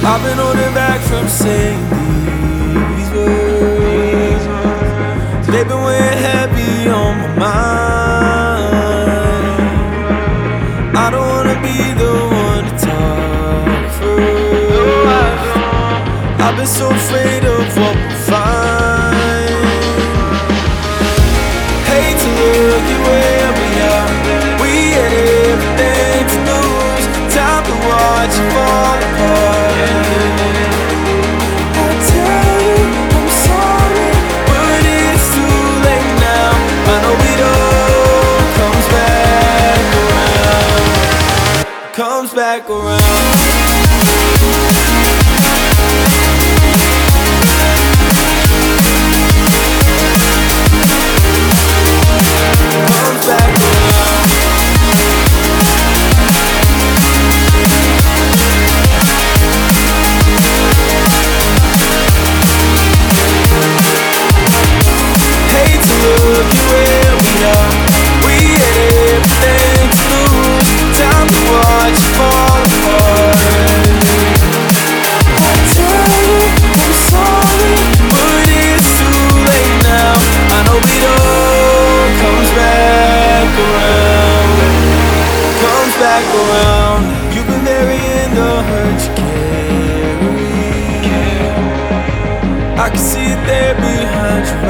I've been holding back from saying these words. They've been weighing heavy on my mind. I don't wanna be the one to talk first. I've been so afraid of what we'll find. Hate to look at where we are. We had everything to lose. Time to watch it fall apart. I tell you I'm sorry, but it's too late now. I know it all comes back around. Comes back around. Back around. You've been burying the hurt you carry. I can see it there behind your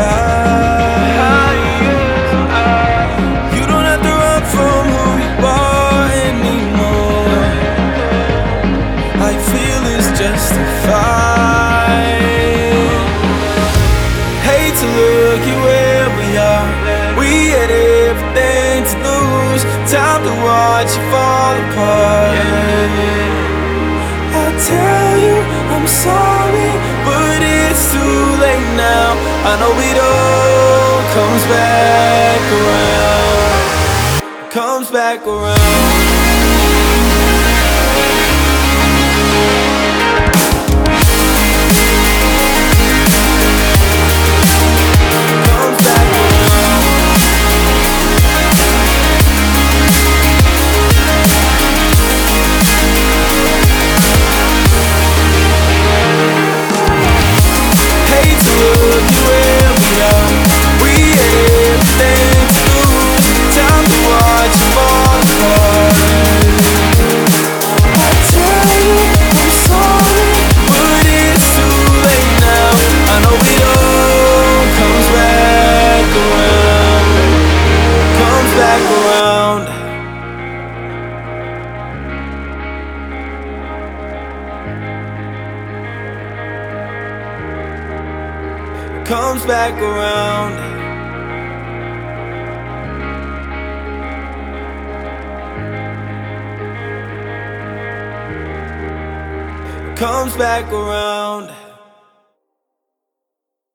eyes. You don't have to run from who you are anymore. How you feel is justified. Hate to look at where we are. We had everything to lose. Time to watch you fall apart. I tell you I'm sorry, but it's too late now. I know it all comes back around. Comes back around. Comes back around. Comes back around.